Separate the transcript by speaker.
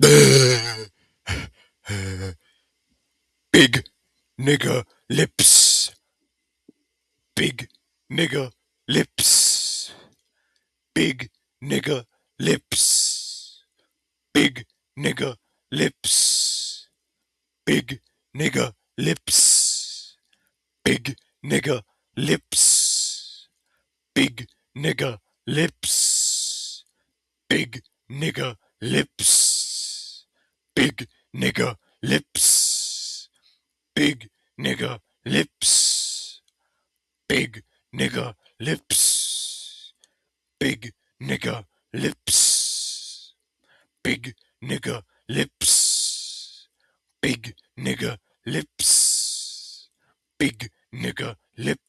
Speaker 1: Big nigga lips. Big nigga lips. Big nigga lips. Big nigga lips. Big nigga lips. Big nigga lips. Big nigga lips. Big nigga lips. Big nigga lips. Big nigga lips. Big nigga lips. Big nigga lips. Big nigga lips. Big nigga lips. Big nigga lips.